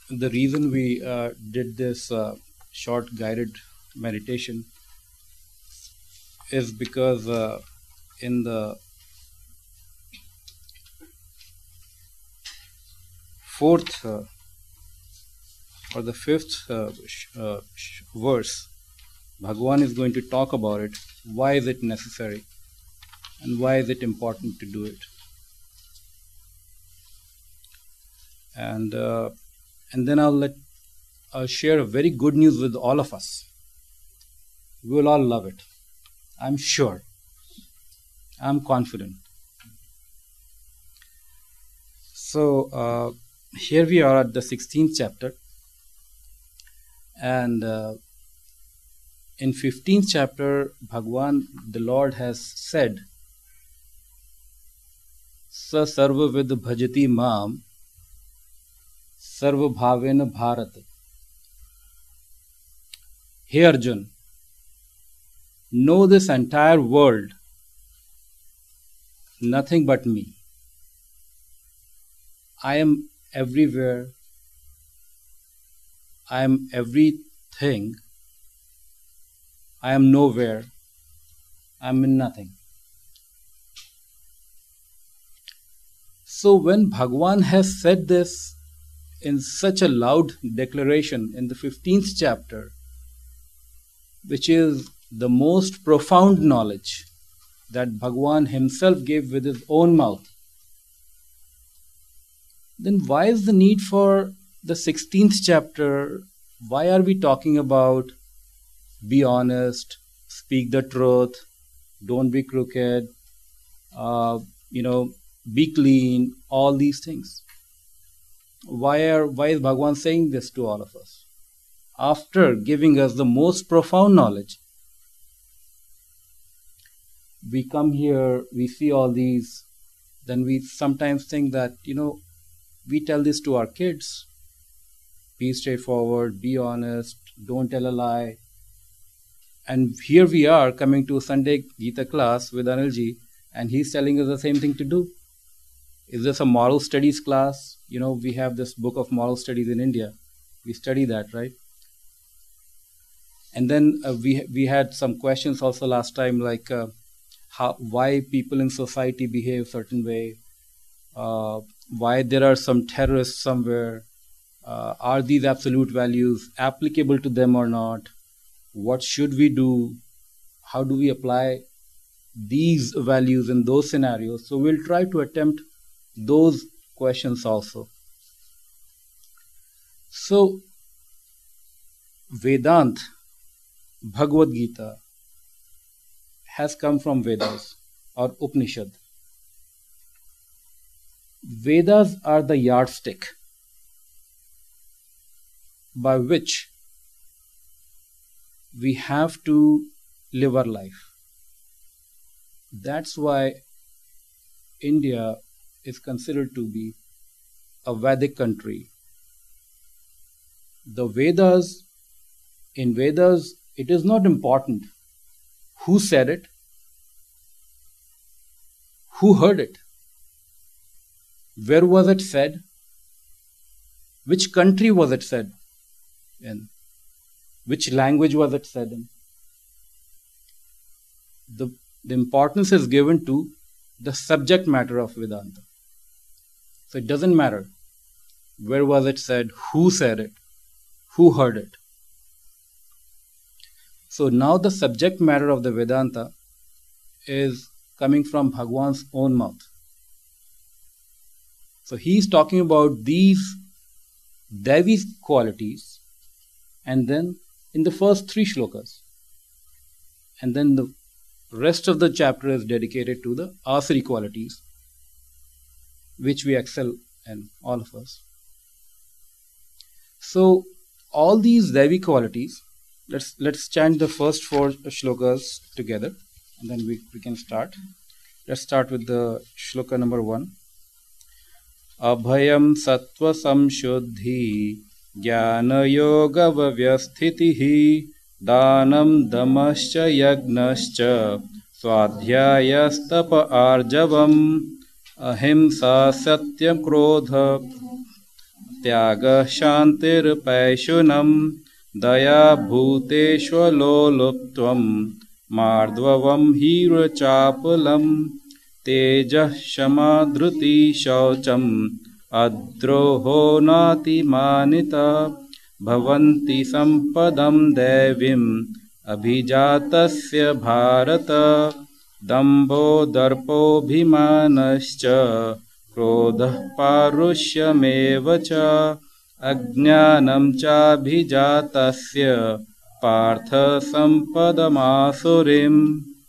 The reason we did this short guided meditation is because in the fourth or the fifth verse, Bhagavan is going to talk about it. Why is it necessary? And why is it important to do it? And then I'll share a very good news with all of us. We will all love it. I'm sure. I'm confident. So here we are at the 16th chapter, and in 15th chapter, Bhagavan, the Lord, has said, "Sa sarva vid bhajati mam, sarva bhavena bharat." Hey Arjun, know this entire world, nothing but me. I am everywhere. I am everything. I am nowhere. I am in nothing. So when Bhagavan has said this in such a loud declaration in the 15th chapter, which is the most profound knowledge that Bhagavan himself gave with his own mouth, then why is the need for the 16th chapter? Why are we talking about be honest, speak the truth, don't be crooked, be clean, all these things? Why is Bhagavan saying this to all of us? After giving us the most profound knowledge, we come here, we see all these, then we sometimes think that, we tell this to our kids. Be straightforward, be honest, don't tell a lie. And here we are coming to Sunday Gita class with Anilji, and he's telling us the same thing to do. Is this a moral studies class? We have this book of moral studies in India. We study that, right? And then we had some questions also last time, like why people in society behave certain way, why there are some terrorists somewhere, are these absolute values applicable to them or not? What should we do? How do we apply these values in those scenarios? So we'll try to attempt those questions also. So Vedant, Bhagavad Gita, has come from Vedas or Upanishad. Vedas are the yardstick by which we have to live our life. That's why India is considered to be a Vedic country. In Vedas, it is not important who said it, who heard it, where was it said, which country was it said in, which language was it said in. The importance is given to the subject matter of Vedanta. So it doesn't matter where was it said, who said it, who heard it. So now the subject matter of the Vedanta is coming from Bhagavan's own mouth. So he's talking about these Devi qualities, and then in the first 3 shlokas. And then the rest of the chapter is dedicated to the Asuri qualities, which we excel in, all of us. So all these Devi qualities, let's chant the first 4 shlokas together, and then we can start. Let's start with the shloka number 1. Abhayam sattva samshuddhi jnana yoga vyasthitihi danam damascha yagnascha swadhyayastapa arjavam ahimsa satyam krodha त्यागः शान्तिर्पैशुनम् दया भूतेष्वलोलुप्त्वम् मार्दवम् हीरचापलम् तेजः क्षमा धृति शौचम् अद्रोहो नातिमानिता भवन्ति सम्पदं दैवीम् अभिजातस्य भारत दम्भो दर्पोऽभिमानश्च क्रोधः पारुष्यमेव च अज्ञानं चाभिजातस्य Partha सम्पदमासुरीम्.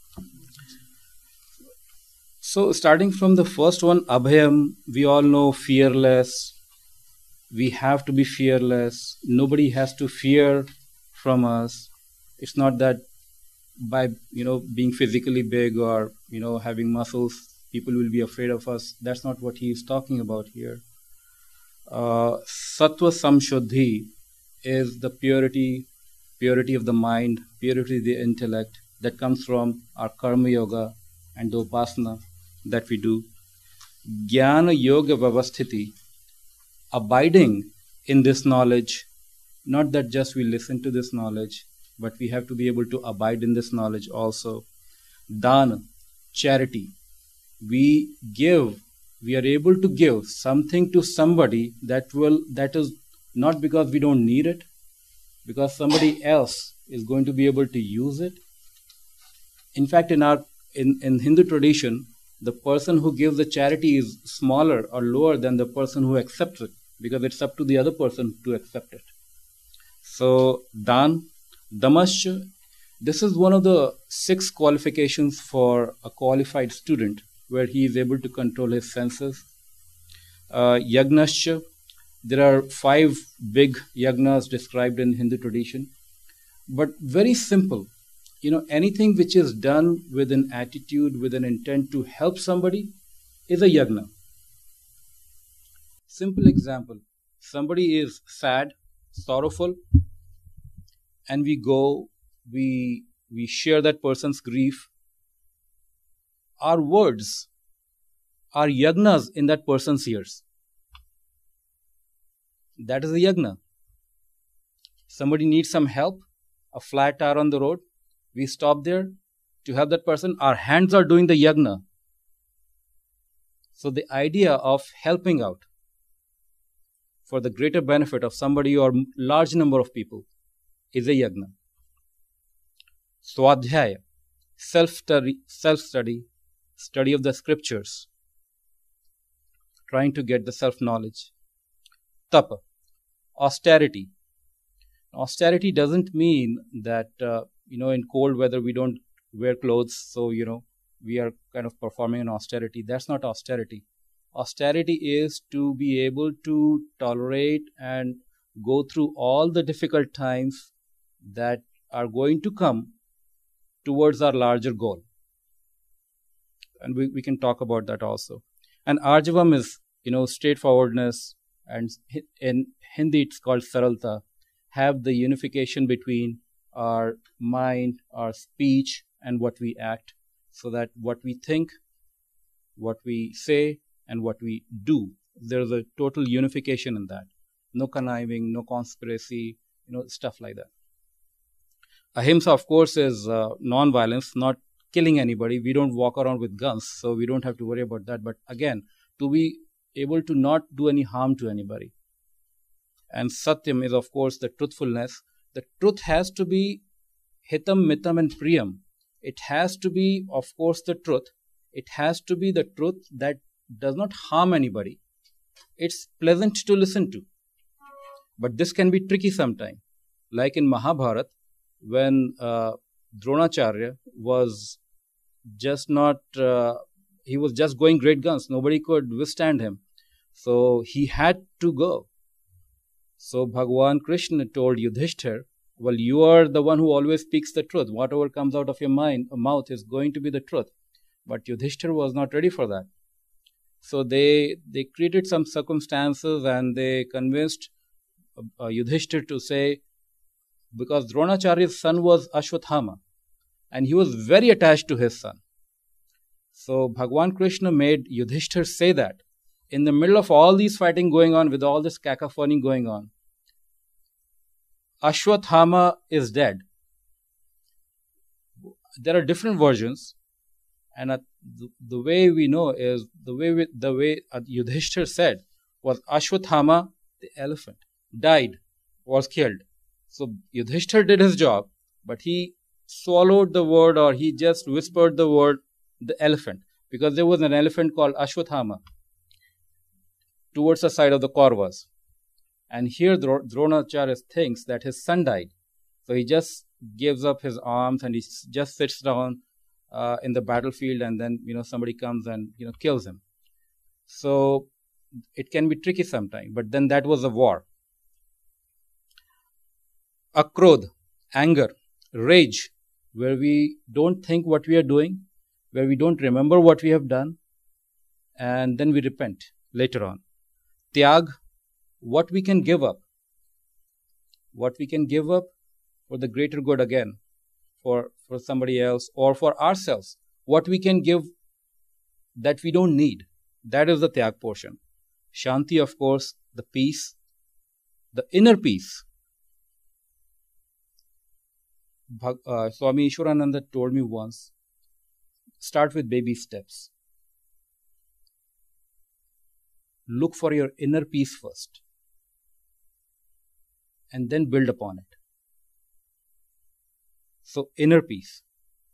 So starting from the first one, Abhayam, we all know fearless. We have to be fearless. Nobody has to fear from us. It's not that by being physically big or having muscles, people will be afraid of us. That's not what he is talking about here. Sattva Samshuddhi is the purity of the mind, purity of the intellect that comes from our karma yoga and the upasana that we do. Jnana Yoga Vyavasthiti, abiding in this knowledge, not that just we listen to this knowledge, but we have to be able to abide in this knowledge also. Dana, charity. We are able to give something to somebody that is not because we don't need it, because somebody else is going to be able to use it. In fact, in Hindu tradition, the person who gives the charity is smaller or lower than the person who accepts it, because it's up to the other person to accept it. So, Dan, Damasya, this is one of the 6 qualifications for a qualified student, where he is able to control his senses. Yagnasya, there are 5 big yagnas described in Hindu tradition, but very simple. Anything which is done with an attitude, with an intent to help somebody is a yagna. Simple example. Somebody is sad, sorrowful, and we share that person's grief. Our words are yagnas in that person's ears. That is a yagna. Somebody needs some help, a flat tire on the road. We stop there to help that person. Our hands are doing the yagna. So the idea of helping out for the greater benefit of somebody or large number of people is a yagna. Swadhyaya, self-study, study of the scriptures, trying to get the self-knowledge. Tapa, austerity. Austerity doesn't mean that, in cold weather we don't wear clothes, so, we are kind of performing an austerity. That's not austerity. Austerity is to be able to tolerate and go through all the difficult times that are going to come towards our larger goal. And we can talk about that also. And Arjavam is, straightforwardness, and in Hindi it's called Saralta, have the unification between our mind, our speech, and what we act, so that what we think, what we say, and what we do, there's a total unification in that. No conniving, no conspiracy, stuff like that. Ahimsa, of course, is non-violence, not killing anybody. We don't walk around with guns, so we don't have to worry about that. But again, to be able to not do any harm to anybody. And Satyam is, of course, the truthfulness. The truth has to be hitam, mitam, and priyam. It has to be, of course, the truth. It has to be the truth that does not harm anybody. It's pleasant to listen to. But this can be tricky sometimes. Like in Mahabharata, when Dronacharya was just he was just going great guns. Nobody could withstand him. So he had to go. So Bhagwan Krishna told Yudhishthir, well, you are the one who always speaks the truth. Whatever comes out of your mouth is going to be the truth. But Yudhishthir was not ready for that. So they created some circumstances and they convinced Yudhishthir to say, because Dronacharya's son was Ashwathama and he was very attached to his son. So Bhagwan Krishna made Yudhishthir say that in the middle of all these fighting going on, with all this cacophony going on, Ashwathama is dead. There are different versions, and the way we know is the way Yudhishthir said was Ashwathama, the elephant, died, was killed. So Yudhishthir did his job, but he swallowed the word, or he just whispered the word, the elephant, because there was an elephant called Ashwathama towards the side of the Kauravas. And here Dronacharya thinks that his son died. So he just gives up his arms and he just sits down in the battlefield, and then somebody comes and kills him. So it can be tricky sometimes, but then that was a war. Akrodh, anger, rage, where we don't think what we are doing, where we don't remember what we have done, and then we repent later on. Tyag, what we can give up. What we can give up for the greater good again, for somebody else or for ourselves. What we can give that we don't need. That is the Tyag portion. Shanti, of course, the peace, the inner peace. Swami Ishwarananda told me once, start with baby steps. Look for your inner peace first, and then build upon it. So, inner peace.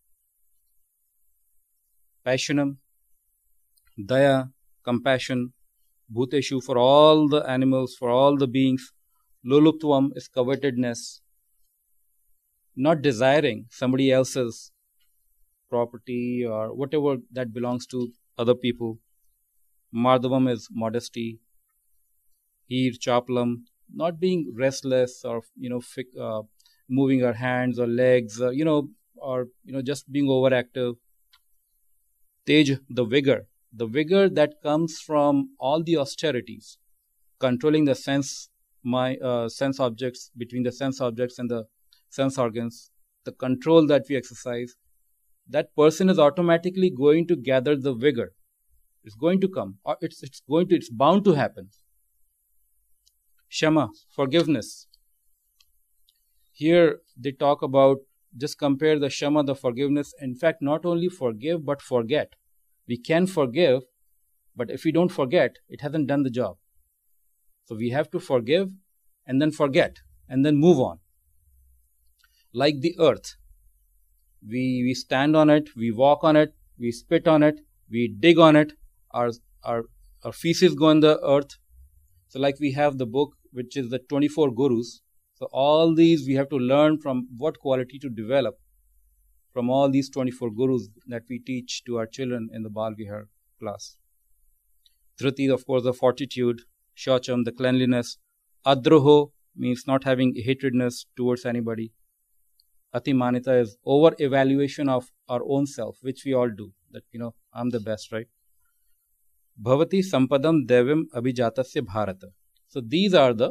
Passionam, daya, compassion, bhuteshu, for all the animals, for all the beings. Loluptvam is covetedness, not desiring somebody else's property or whatever that belongs to other people. Madhavam is modesty. Heer, chapalam, not being restless or moving our hands or legs, or just being overactive. Tej, the vigor that comes from all the austerities, controlling the sense objects, between the sense objects and the sense organs, the control that we exercise. That person is automatically going to gather the vigor. It's going to come, or it's bound to happen. Shama, forgiveness. Here they talk about, just compare the Shama, the forgiveness. In fact, not only forgive, but forget. We can forgive, but if we don't forget, it hasn't done the job. So we have to forgive and then forget and then move on. Like the earth, we stand on it, we walk on it, we spit on it, we dig on it, our feces go in the earth. So like we have the book, which is the 24 Gurus. So all these we have to learn from what quality to develop from all these 24 Gurus that we teach to our children in the Bal Vihar class. Dhriti, of course, the fortitude. Shaucham, the cleanliness. Adroho means not having hatredness towards anybody. Atimanita is over-evaluation of our own self, which we all do. That, I'm the best, right? Bhavati Sampadam Devim Abhijatasya Bharata. So these are the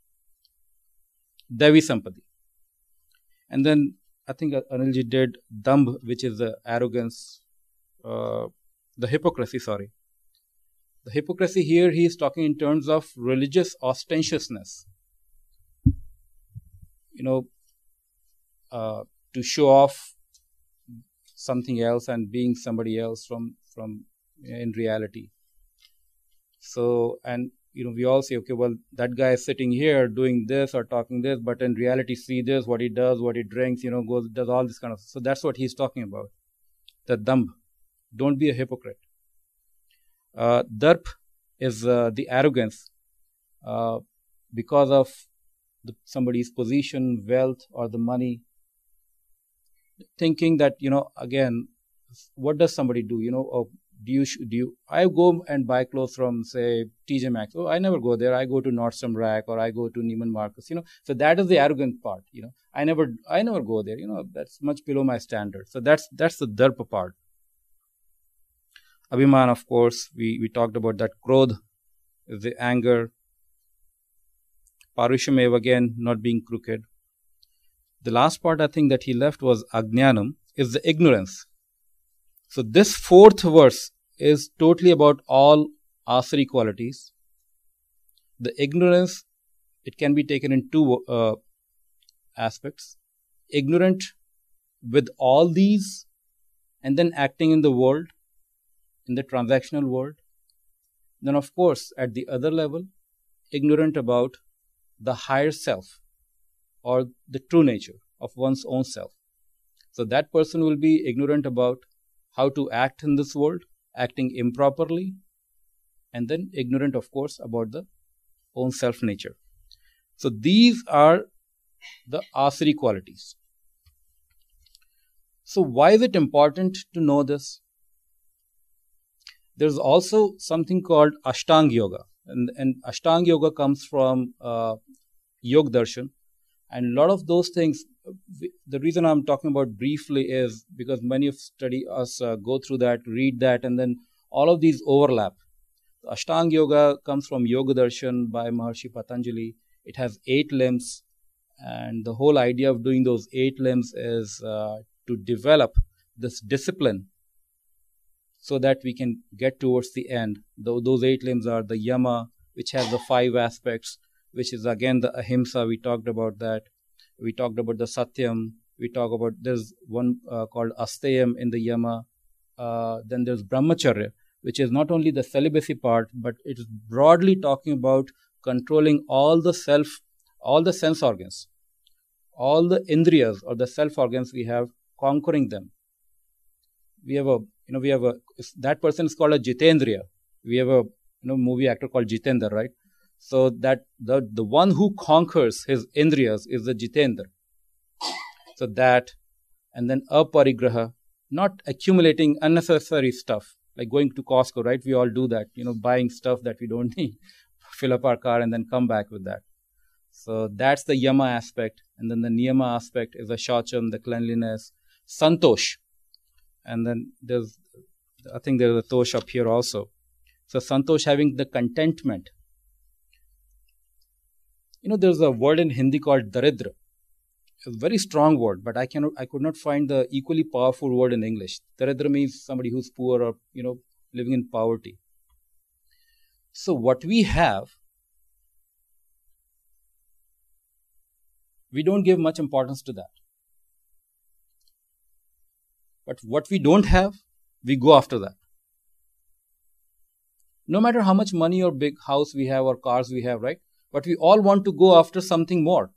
Devi Sampadi. And then I think Anilji did Dambh, which is the arrogance, the hypocrisy, sorry. The hypocrisy here, he is talking in terms of religious ostentatiousness. To show off something else and being somebody else from in reality. So, and we all say, okay, well, that guy is sitting here doing this or talking this, but in reality, see this, what he does, what he drinks, goes, does all this kind of. So that's what he's talking about. The dambh. Don't be a hypocrite. Darp is the arrogance because of somebody's position, wealth, or the money. Thinking that, again, what does somebody do? Do you? I go and buy clothes from, say, TJ Maxx. Oh, I never go there. I go to Nordstrom Rack, or I go to Neiman Marcus. So that is the arrogant part. I never go there. That's much below my standard. So that's the darpa part. Abhiman, of course, we talked about that. Krodh is the anger. Parushamev, again, not being crooked. The last part I think that he left was Ajnanam, is the ignorance. So this fourth verse is totally about all Asari qualities. The ignorance, it can be taken in two aspects. Ignorant with all these and then acting in the world, in the transactional world. Then, of course, at the other level, ignorant about the higher self or the true nature of one's own self. So that person will be ignorant about how to act in this world, acting improperly, and then ignorant, of course, about the own self nature. So these are the Asari qualities. So why is it important to know this? There's also something called Ashtanga Yoga, and Ashtanga Yoga comes from Yoga Darshan, and a lot of those things. The reason I'm talking about briefly is because many of study us go through that, read that, and then all of these overlap. Ashtanga Yoga comes from Yoga Darshan by Maharshi Patanjali. It has 8 limbs, and the whole idea of doing those 8 limbs is to develop this discipline so that we can get towards the end. Those 8 limbs are the Yama, which has the 5 aspects, which is again the Ahimsa. We talked about that. We talked about the Satyam. We talk about, there's one called Asteyam in the Yama. Then there's Brahmacharya, which is not only the celibacy part, but it is broadly talking about controlling all the sense organs, all the indriyas or the self organs we have, conquering them. We have that person is called a Jitendriya. We have a movie actor called Jitendra, right? So that the one who conquers his indriyas is the Jitendra. So that, and then aparigraha, not accumulating unnecessary stuff, like going to Costco, right? We all do that, buying stuff that we don't need, fill up our car and then come back with that. So that's the Yama aspect. And then the Niyama aspect is the Shaucham, the cleanliness, Santosh. And then I think there's a Tosh up here also. So Santosh, having the contentment. There's a word in Hindi called Daridra. It's a very strong word, but I could not find the equally powerful word in English. Daridra means somebody who's poor or, living in poverty. So what we have, we don't give much importance to that. But what we don't have, we go after that. No matter how much money or big house we have or cars we have, right? But we all want to go after something more.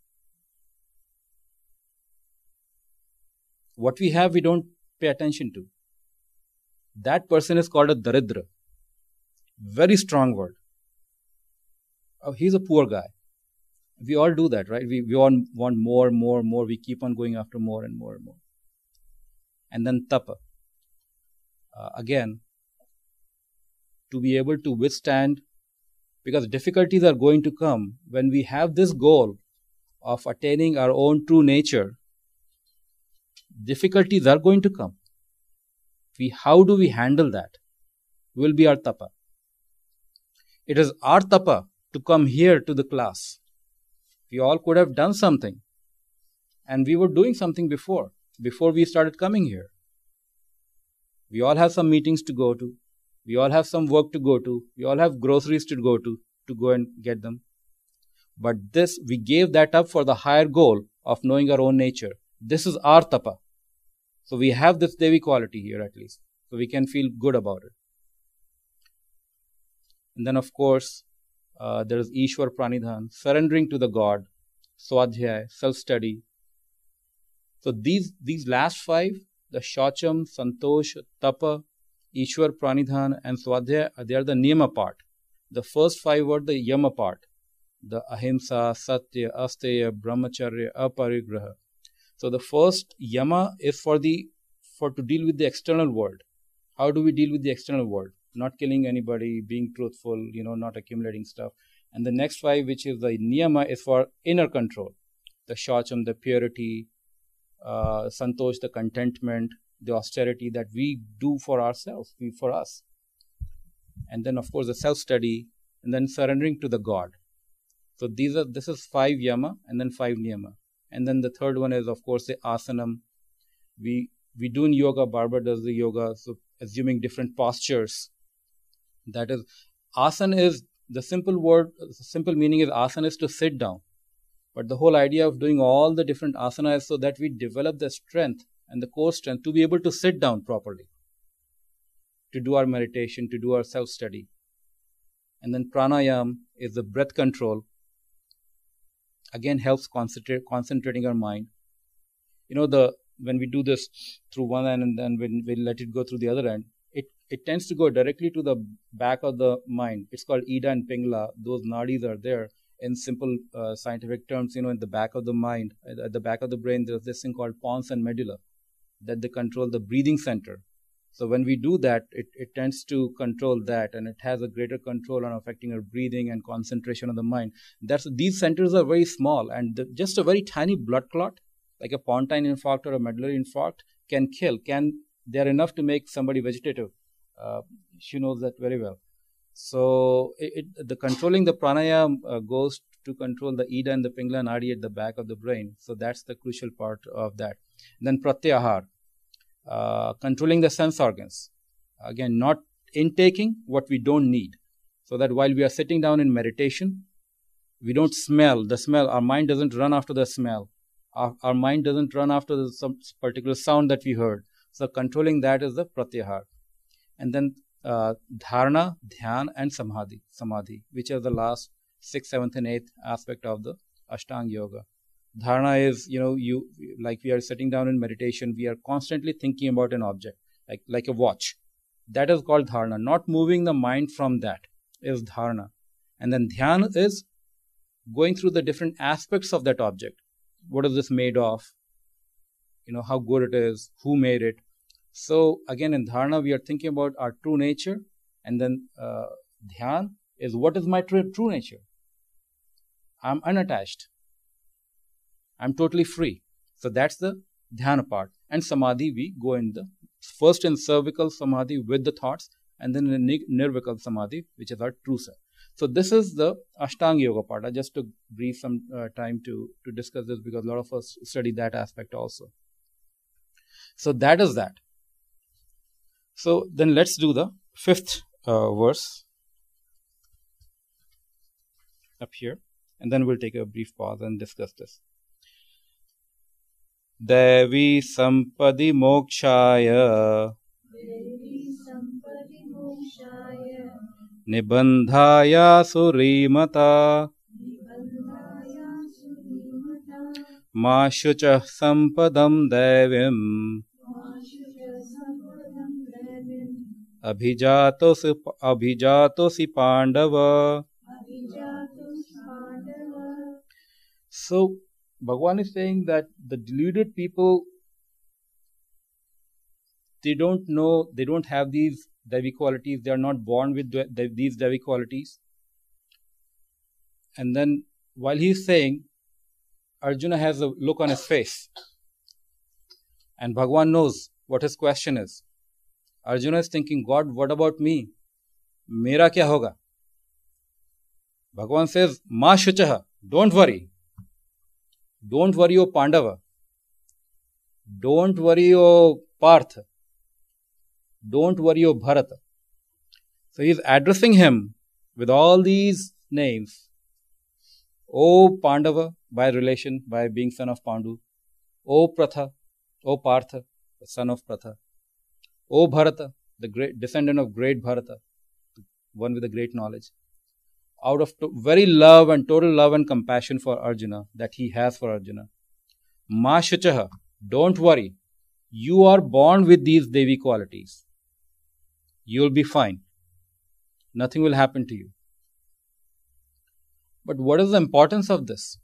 What we have, we don't pay attention to. That person is called a Daridra. Very strong word. Oh, he's a poor guy. We all do that, right? We all want more. We keep on going after more and more and more. And then Tapa. Again, to be able to withstand, because difficulties are going to come when we have this goal of attaining our own true nature. Difficulties are going to come. How do we handle that? Will be our tapa. It is our tapa to come here to the class. We all could have done something, and we were doing something before we started coming here. We all have some meetings to go to. We all have some work to go to. We all have groceries to go and get them. But this, we gave that up for the higher goal of knowing our own nature. This is our tapa. So we have this Devi quality here at least. So we can feel good about it. And then of course, there is Ishwar Pranidhan, surrendering to the God, Swadhyay, self-study. So these last 5, the Shaucham, Santosh, Tapa, Ishwar Pranidhan and Swadhyay, they are the Niyama part. The first 5 were the Yama part. The Ahimsa, Satya, Asteya, Brahmacharya, Aparigraha. So the first Yama is for to deal with the external world. How do we deal with the external world? Not killing anybody, being truthful, not accumulating stuff. And the next 5, which is the Niyama, is for inner control. The Shaucham, the purity, Santosh, the contentment, the austerity that we do for ourselves, for us. And then of course the self-study, and then surrendering to the God. So this is 5 Yama and then 5 Niyama. And then the third one is of course the Asanam. We do in yoga, Barbara does the yoga, so assuming different postures. That is, Asana is the simple meaning is asana is to sit down. But the whole idea of doing all the different asanas is so that we develop the strength and the core strength to be able to sit down properly, to do our meditation, to do our self-study. And then pranayam is the breath control. Again, helps concentrating our mind. When we do this through one end and then when we let it go through the other end, it tends to go directly to the back of the mind. It's called Ida and Pingala. Those nadis are there. In simple scientific terms, in the back of the mind, at the back of the brain, there's this thing called pons and medulla that they control the breathing center. So when we do that, it tends to control that, and it has a greater control on affecting our breathing and concentration of the mind. These centers are very small, and just a very tiny blood clot, like a pontine infarct or a medullary infarct, can kill. They're enough to make somebody vegetative. She knows that very well. So the controlling the pranayama goes to control the Ida and the Pingala nadi at the back of the brain. So that's the crucial part of that. And then pratyahar, controlling the sense organs. Again, not intaking what we don't need. So that while we are sitting down in meditation, we don't smell the smell. Our mind doesn't run after the smell. Our mind doesn't run after some particular sound that we heard. So controlling that is the pratyahar. And then dharana, dhyan, and samadhi, which are the last 6th, 7th, and 8th aspect of the Ashtanga Yoga. Dharana is, like we are sitting down in meditation, we are constantly thinking about an object, like a watch. That is called dharana. Not moving the mind from that is dharana. And then dhyan is going through the different aspects of that object. What is this made of? How good it is, who made it. So again, in dharana, we are thinking about our true nature, and then dhyan is what is my true nature. I'm unattached. I'm totally free. So that's the dhyana part. And samadhi, we go first in cervical samadhi with the thoughts, and then in nirvikal samadhi, which is our true self. So this is the Ashtanga Yoga part. I just took brief some time to discuss this because a lot of us study that aspect also. So that is that. So then let's do the 5th verse up here, and then we'll take a brief pause and discuss this. Devi sampadi mokshaya nibandhaya surimata ma shuchah sampadam devim abhijatosi pandava. So Bhagavan is saying that the deluded people, they don't know, they don't have these Devi qualities, they are not born with these Devi qualities. And then while he is saying, Arjuna has a look on his face, and Bhagavan knows what his question is. Arjuna is thinking, God, what about me? Mera kya hoga? Bhagavan says, Ma shuchaha, don't worry. Don't worry, O Pandava. Don't worry, O Partha. Don't worry, O Bharata. So he is addressing him with all these names. O Pandava, by relation, by being son of Pandu. O Pratha, O Partha, the son of Pratha. O Bharata, the great descendant of great Bharata, one with the great knowledge. Out of very love and total love and compassion for Arjuna that he has for Arjuna. Ma shuchaha, don't worry. You are born with these Devi qualities. You'll be fine. Nothing will happen to you. But what is the importance of this?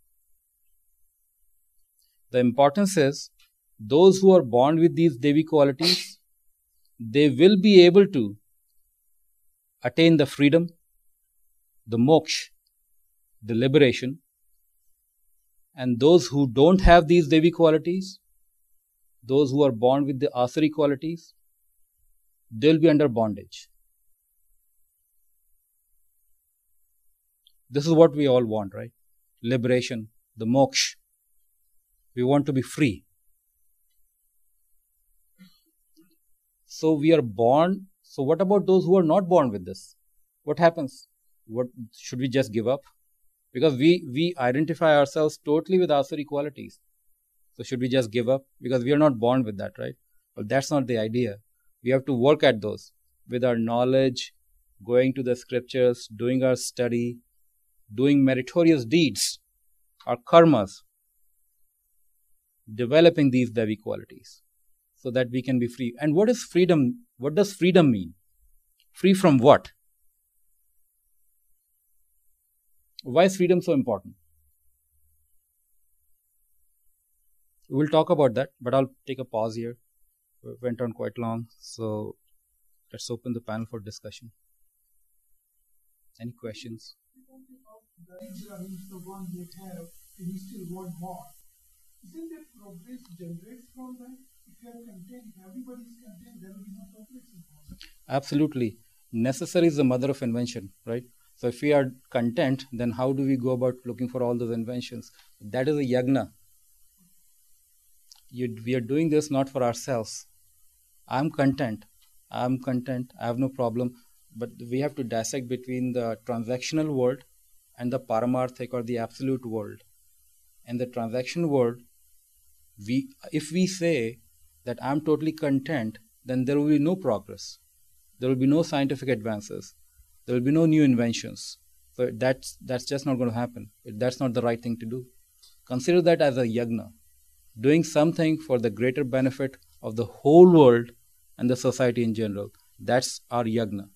The importance is, those who are born with these Devi qualities, they will be able to attain the freedom, the moksha, the liberation. And those who don't have these Devi qualities, those who are born with the Asuri qualities, they'll be under bondage. This is what we all want, right? Liberation, the moksha. We want to be free. So we are born. So what about those who are not born with this? what happens? What should we just give up? Because we identify ourselves totally with Asuri qualities. So should we just give up? Because we are not born with that, right? But that's not the idea. We have to work at those with our knowledge, going to the scriptures, doing our study, doing meritorious deeds, our karmas, developing these Devi qualities so that we can be free. And what is freedom? What does freedom mean? Free from what? Why is freedom so important? We'll talk about that, but I'll take a pause here. We went on quite long, so let's open the panel for discussion. Any questions? Daridra is the one they have, and you still want more. Isn't that progress generates from that? If you are content, everybody is content, there will be no progress involved. Absolutely. Necessary is the mother of invention, right? So if we are content, then how do we go about looking for all those inventions? That is a yagna. We are doing this not for ourselves. I'm content. I have no problem. But we have to dissect between the transactional world and the paramarthik or the absolute world. In the transaction world, if we say that I'm totally content, then there will be no progress. There will be no scientific advances. There will be no new inventions. So that's just not going to happen. That's not the right thing to do. Consider that as a yagna, doing something for the greater benefit of the whole world and the society in general. That's our yagna.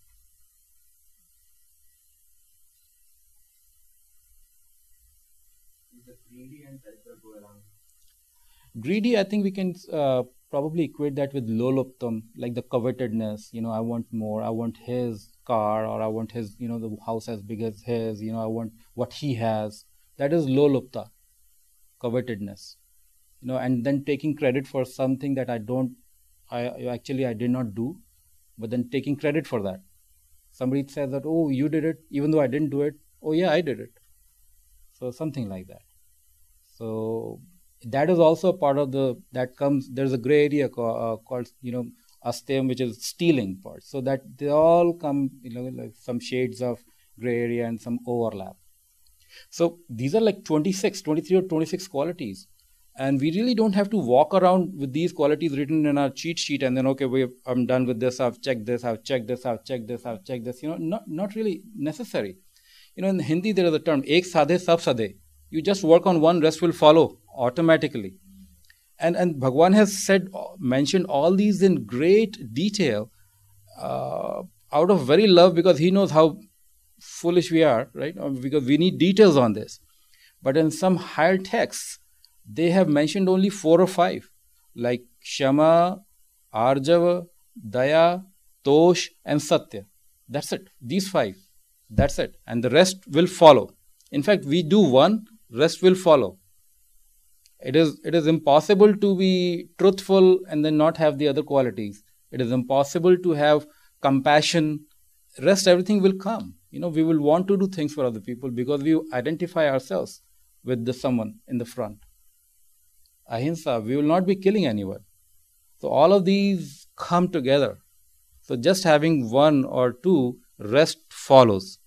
Is the greedy and selfish go around? Greedy, I think we can probably equate that with loloptam, like the covetedness. I want more. I want his car, or I want his, the house as big as his. I want what he has. That is lolopta, covetedness. And then taking credit for something that I did not do, but then taking credit for that. Somebody says that, oh, you did it, even though I didn't do it. Oh yeah, I did it. So something like that. So that is also a part of there's a gray area called, astayam, which is stealing part. So that they all come, like some shades of gray area and some overlap. So these are like 23 or 26 qualities. And we really don't have to walk around with these qualities written in our cheat sheet and then, okay, I'm done with this, I've checked this, I've checked this, I've checked this, I've checked this. Not really necessary. In Hindi, there is a term, ek sadhe, sab sadhe. You just work on one, rest will follow automatically. And Bhagwan has mentioned all these in great detail out of very love, because he knows how foolish we are, right? Because we need details on this. But in some higher texts, they have mentioned only 4 or 5, like Shama, Arjava, Daya, Tosh, and Satya. That's it. These 5. That's it. And the rest will follow. In fact, we do one, rest will follow. It is impossible to be truthful and then not have the other qualities. It is impossible to have compassion. Rest, everything will come. We will want to do things for other people because we identify ourselves with someone in the front. Ahimsa, we will not be killing anyone. So all of these come together. So just having 1 or 2, rest follows.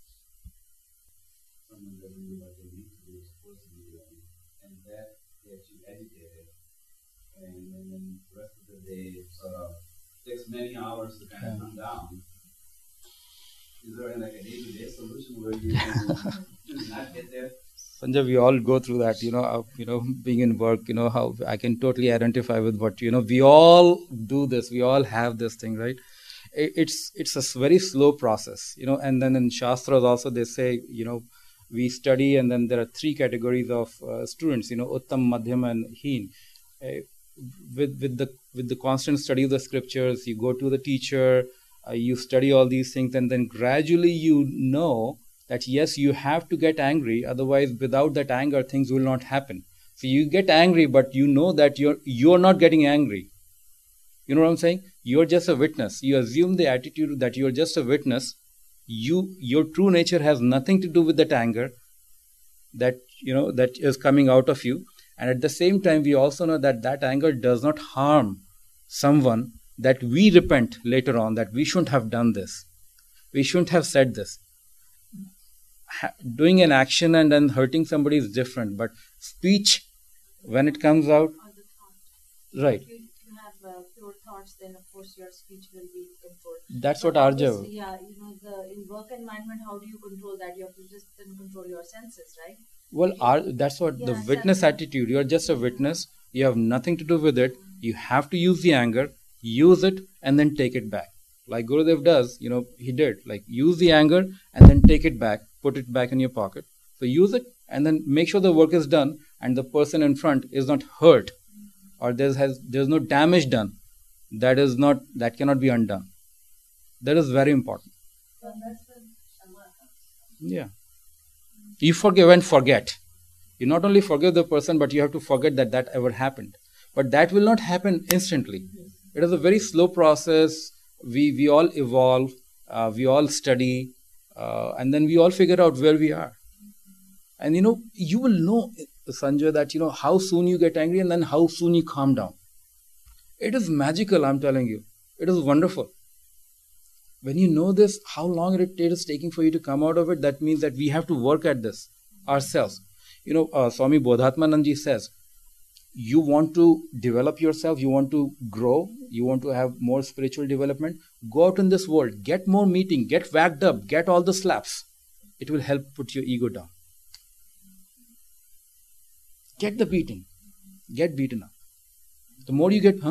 Someone doesn't do what they need to do, supposed to be doing, and that gets you agitated. And then the rest of the day sort of takes many hours to kind of come down. Is there like a day-to-day solution where you can not get there? Sanjay, we all go through that, being in work, how I can totally identify with what, we all do this, we all have this thing, right? It's a very slow process, and then in Shastras also they say, we study, and then there are 3 categories of students, Uttam, Madhyam, and Heen. With the constant study of the scriptures, you go to the teacher, you study all these things, and then gradually you know that yes, you have to get angry, otherwise without that anger things will not happen. So you get angry, but you know that you're not getting angry. You know what I'm saying? You're just a witness. You assume the attitude that you're just a witness. Your true nature has nothing to do with that anger that is coming out of you. And at the same time, we also know that anger does not harm someone, that we repent later on that we shouldn't have done this. we shouldn't have said this. Doing an action and then hurting somebody is different, but speech, when it comes out, Or the thought. right, If you have pure thoughts, then of course your speech will be controlled. that's But what Arja. obviously, yeah, in work environment, how do you control that? You have to just then control your senses, right? Well, that's what the Yeah, witness self- attitude. You're just a witness. You have nothing to do with it. You have to use the anger, use it, and then take it back. Like Gurudev does, he did. Like, use the anger and then take it back, put it back in your pocket. So use it and then make sure the work is done and the person in front is not hurt, or there's no damage done. That cannot be undone. That is very important. Yeah. You forgive and forget. You not only forgive the person, but you have to forget that ever happened. But that will not happen instantly. It is a very slow process. We all evolve, we all study, and then we all figure out where we are. And you will know, Sanjay, that how soon you get angry and then how soon you calm down. It is magical, I'm telling you. It is wonderful. When you know this, how long it is taking for you to come out of it, that means that we have to work at this ourselves. Swami Bodhatmananji says, you want to develop yourself, you want to grow, you want to have more spiritual development, go out in this world, get more meeting, get whacked up, get all the slaps. It will help put your ego down. Get the beating, get beaten up. The more you get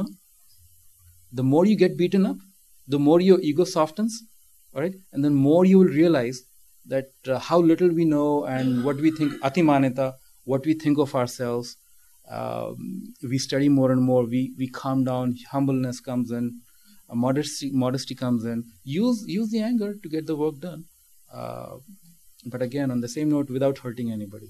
beaten up, the more your ego softens, all right? And then more you will realize that how little we know and what we think, atimanita, what we think of ourselves. We study more and more, we calm down, humbleness comes in, modesty comes in. Use the anger to get the work done. But again, on the same note, without hurting anybody.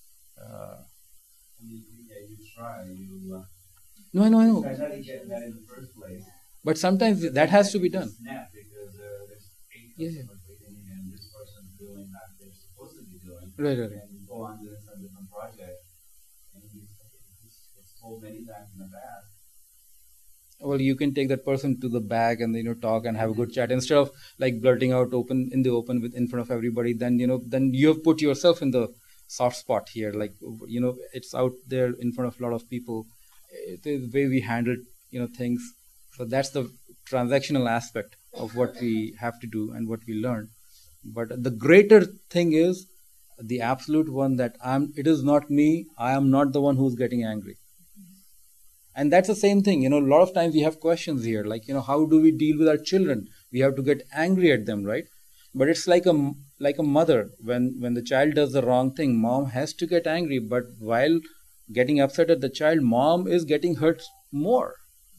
You try, No, I know. try not to get that in the first place. But sometimes that has to be done. Snap because there's 8 Yeah. customers waiting and this person's doing what they're supposed to be doing. Right. And you go on doing some different project and it's told many times in the past. Well, you can take that person to the back and talk and have a good chat instead of like blurting out in the open in front of everybody. Then then you have put yourself in the soft spot here. Like it's out there in front of a lot of people. It is the way we handle things. So that's the transactional aspect of what we have to do and what we learn. But the greater thing is the absolute one, that it is not me. I am not the one who's getting angry. And that's the same thing. A lot of times we have questions here, like, how do we deal with our children? We have to get angry at them, right? But it's like a mother. When the child does the wrong thing, mom has to get angry. But while getting upset at the child, mom is getting hurt more,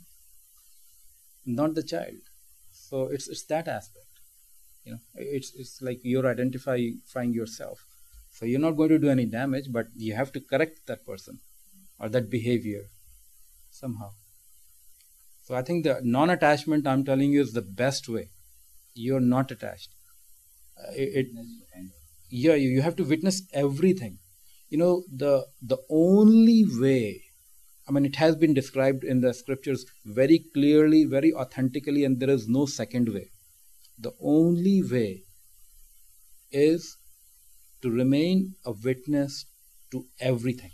not the child. So it's that aspect. It's like you're identifying yourself. So you're not going to do any damage, but you have to correct that person or that behavior somehow. So I think the non-attachment, I'm telling you, is the best way. You're not attached. You have to witness everything. The only way, it has been described in the scriptures very clearly, very authentically, and there is no second way. The only way is to remain a witness to everything.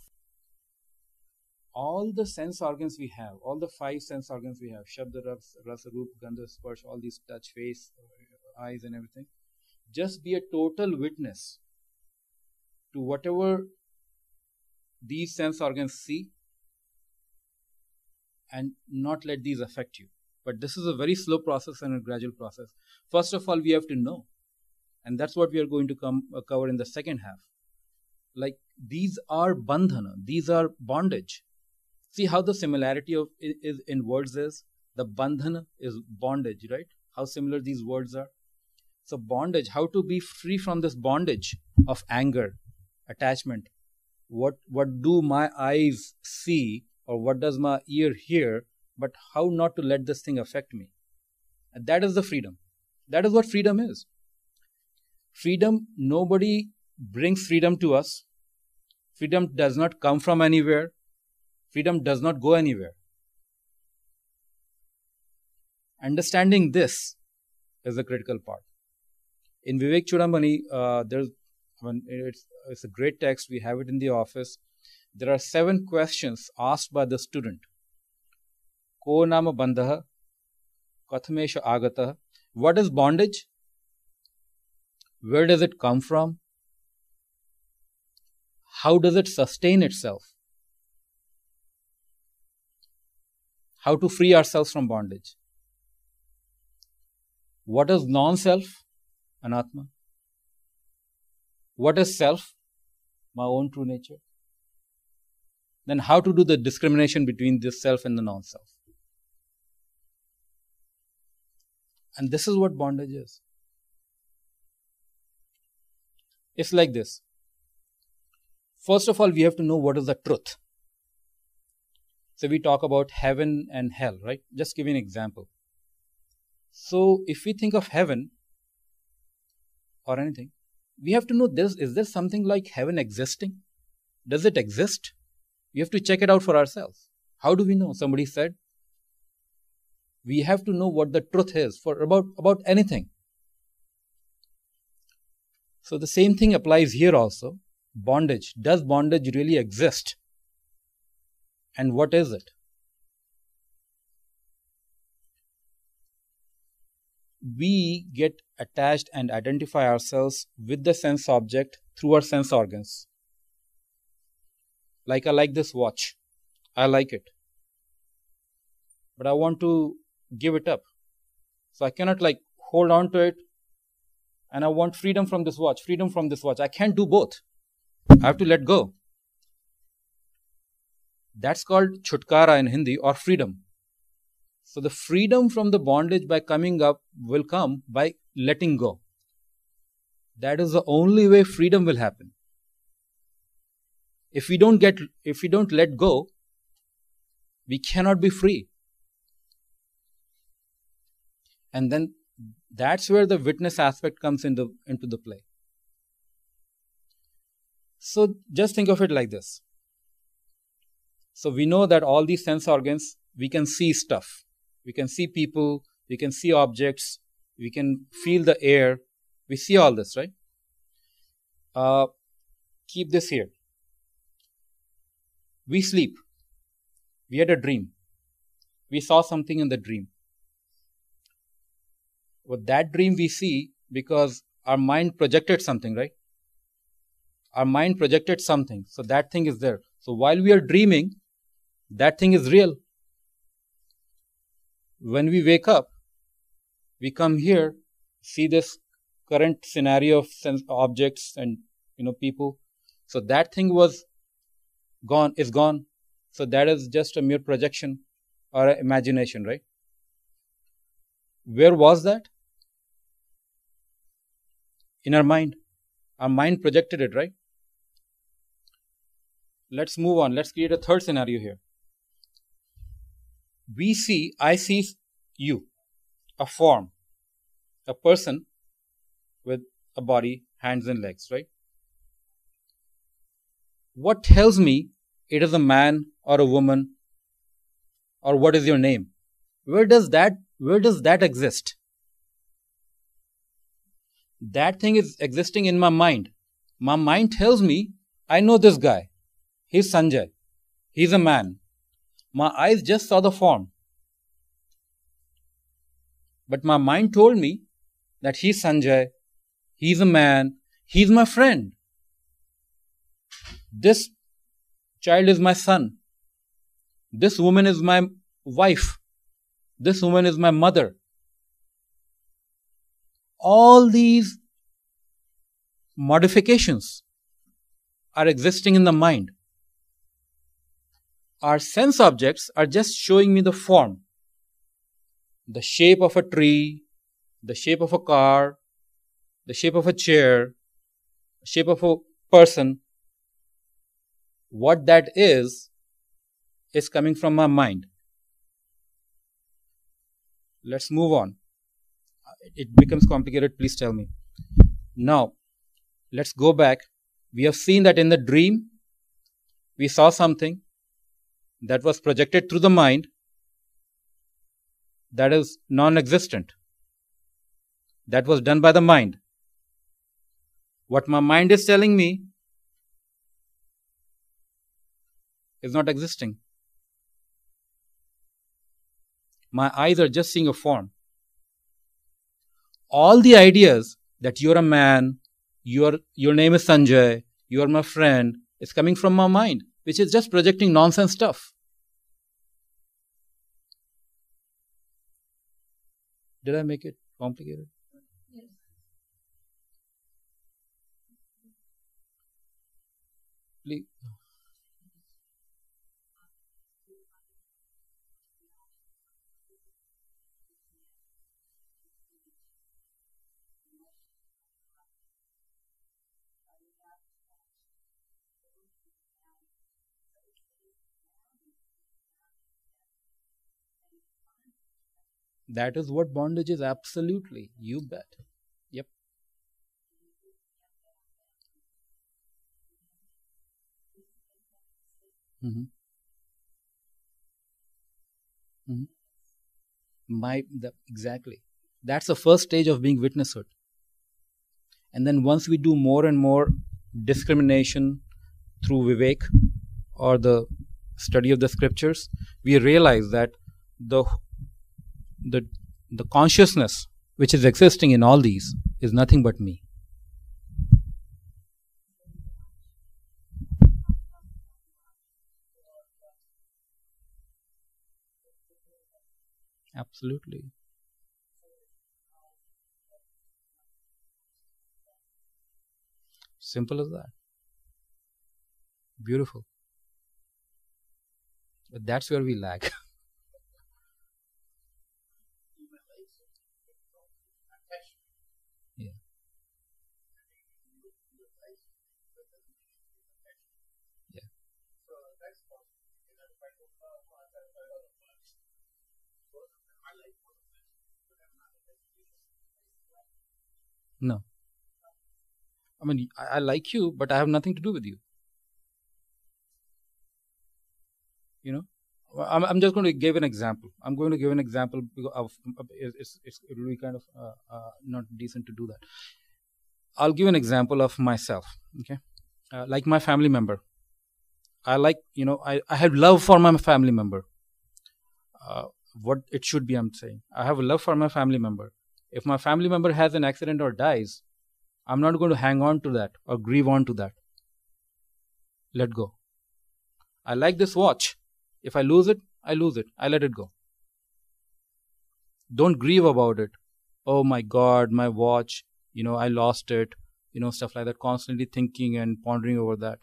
All the sense organs we have, all the 5 sense organs we have, Shabda, Rasa, Roop, Gandha, Sparsh, all these touch, face, eyes and everything, just be a total witness to whatever these sense organs see and not let these affect you. But this is a very slow process and a gradual process. First of all, we have to know. And that's what we are going to cover in the second half. Like, these are bandhana, these are bondage. See how the similarity is in words is? The bandhana is bondage, right? How similar these words are. So bondage, how to be free from this bondage of anger, attachment. What do my eyes see, or what does my ear hear, but how not to let this thing affect me. And that is the freedom. That is what freedom is. Freedom, nobody brings freedom to us. Freedom does not come from anywhere. Freedom does not go anywhere. Understanding this is the critical part. In Vivek Chudamani, it's a great text. We have it in the office. There are 7 questions asked by the student. Ko nama bandha, kathamesha agata. What is bondage? Where does it come from? How does it sustain itself? How to free ourselves from bondage? What is non-self? Anatma. What is self? My own true nature. Then how to do the discrimination between this self and the non-self. And this is what bondage is. It's like this. First of all, we have to know what is the truth. So we talk about heaven and hell, right? Just give you an example. So if we think of heaven or anything, we have to know this. Is there something like heaven existing? Does it exist? We have to check it out for ourselves. How do we know? Somebody said, we have to know what the truth is for about anything. So the same thing applies here also. Bondage. Does bondage really exist? And what is it? We get attached and identify ourselves with the sense object through our sense organs. Like I like this watch. I like it. But I want to give it up. So I cannot hold on to it and I want freedom from this watch, freedom from this watch. I can't do both. I have to let go. That's called chutkara in Hindi, or freedom. So the freedom from the bondage by coming up will come by letting go. That is the only way freedom will happen. If we don't let go, we cannot be free. And then that's where the witness aspect comes into the play. So just think of it like this. So we know that all these sense organs, we can see stuff. We can see people, we can see objects, we can feel the air. We see all this, right? Keep this here. We sleep. We had a dream. We saw something in the dream. With that dream we see because our mind projected something, right? Our mind projected something. So that thing is there. So while we are dreaming, that thing is real. When we wake up, we come here, see this current scenario of sense objects and people. So that thing was gone, is gone. So that is just a mere projection or imagination, right? Where was that? In our mind. Our mind projected it, right? Let's move on. Let's create a third scenario here. I see you, a form, a person with a body, hands and legs, right? What tells me it is a man or a woman, or what is your name? Where does that exist? That thing is existing in my mind. My mind tells me, I know this guy. He's Sanjay. He's a man. My eyes just saw the form. But my mind told me that he's Sanjay, he's a man, he's my friend. This child is my son. This woman is my wife. This woman is my mother. All these modifications are existing in the mind. Our sense objects are just showing me the form, the shape of a tree, the shape of a car, the shape of a chair, the shape of a person. What that is coming from my mind. Let's move on. It becomes complicated, please tell me. Now, let's go back. We have seen that in the dream, we saw something that was projected through the mind that is non-existent. That was done by the mind. What my mind is telling me is not existing. My eyes are just seeing a form. All the ideas that you're a man, your name is Sanjay, you are my friend, is coming from my mind, which is just projecting nonsense stuff. Did I make it complicated? Yes. Please. That is what bondage is, absolutely. You bet. Yep. Mm-hmm. Mm-hmm. Exactly. That's the first stage of being witnesshood. And then once we do more and more discrimination through Vivek or the study of the scriptures, we realize that the the the consciousness which is existing in all these is nothing but me. Absolutely. Simple as that. Beautiful. But that's where we lag. Yeah. Yeah. No. I mean, I like you, but I have nothing to do with you. You know, I'm just going to give an example. I'm going to give an example because it will be kind of not decent to do that. I'll give an example of myself. Okay, like my family member. I have love for my family member. What it should be, I'm saying, I have a love for my family member. If my family member has an accident or dies, I'm not going to hang on to that or grieve on to that. Let go. I like this watch. If I lose it, I lose it. I let it go. Don't grieve about it. Oh my God, my watch, I lost it, stuff like that, constantly thinking and pondering over that.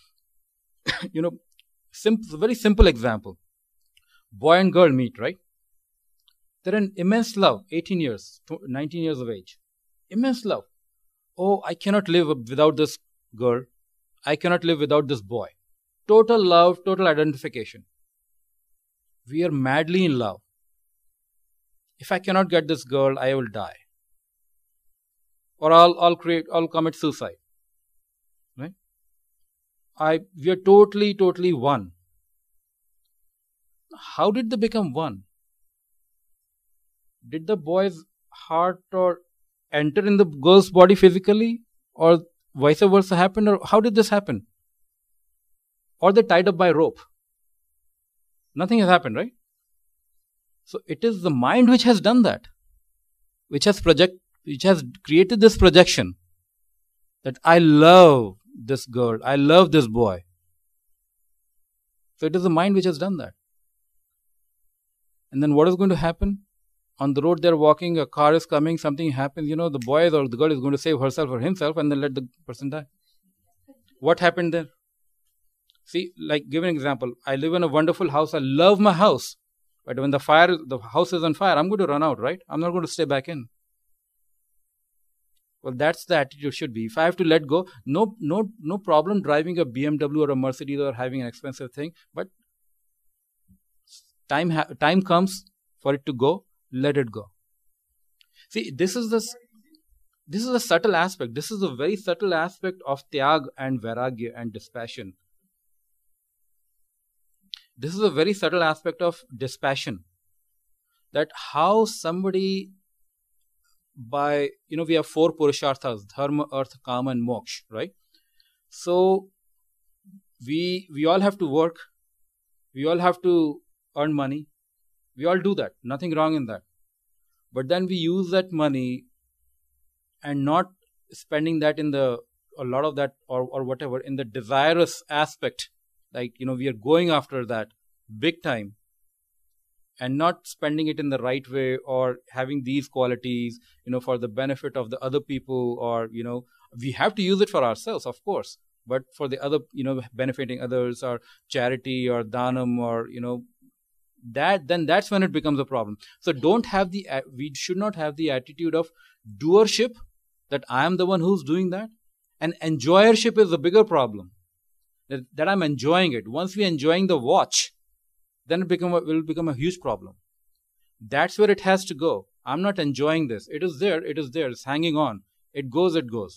Very simple example. Boy and girl meet, right? They're in immense love, 18 years, 19 years of age. Immense love. Oh, I cannot live without this girl. I cannot live without this boy. Total love, total identification. We are madly in love. If I cannot get this girl, I will die. Or I'll commit suicide. Right? We are totally one. How did they become one? Did the boy's heart or enter in the girl's body physically, or vice versa happened, or how did this happen? Or they tied up by rope? Nothing has happened, right? So it is the mind which has done that, which has created this projection that I love this girl, I love this boy. So it is the mind which has done that. And then what is going to happen? On the road they're walking, a car is coming, something happens, the boy or the girl is going to save herself or himself and then let the person die. What happened there? See, like, give an example. I live in a wonderful house. I love my house. But when the house is on fire, I'm going to run out, right? I'm not going to stay back in. Well, that's the attitude should be. If I have to let go, no problem driving a BMW or a Mercedes or having an expensive thing. But time comes for it to go. Let it go. See, this is a subtle aspect. This is a very subtle aspect of tyag and vairagya and dispassion. This is a very subtle aspect of dispassion. That how somebody by, we have 4 purusharthas: dharma, artha, kama, and moksha, right? So we all have to work, we all have to earn money, we all do that, nothing wrong in that. But then we use that money and not spending that in a lot of that, or whatever, in the desirous aspect, like, we are going after that big time, and not spending it in the right way, or having these qualities, for the benefit of the other people, or, we have to use it for ourselves, of course, but for the other, benefiting others, or charity, or dhanam, or, then that's when it becomes a problem. So we should not have the attitude of doership, that I am the one who's doing that, and enjoyership is the bigger problem, that I'm enjoying it. Once we're enjoying the watch, then it will become a huge problem. That's where it has to go. I'm not enjoying this. It is there, it's hanging on. It goes.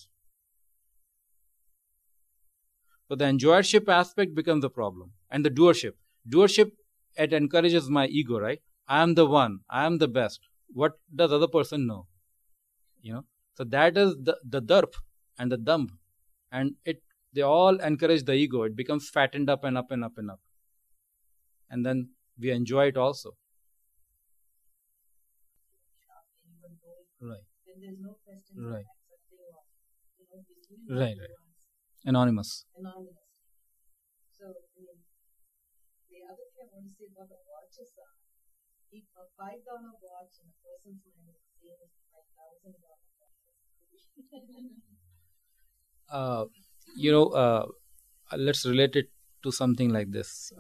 So the enjoyership aspect becomes the problem. And the doership, it encourages my ego, right? I am the one, I am the best. What does other person know? So that is the darp and the dump. And they all encourage the ego. It becomes fattened up and up and up and up. And then we enjoy it also. Right. Then there's no question Right. of accepting Right. Anonymous. So, the other thing I want to say about the watches are, if a $5 watch in a person's mind is the same as $5,000 watch. Let's relate it to something like this.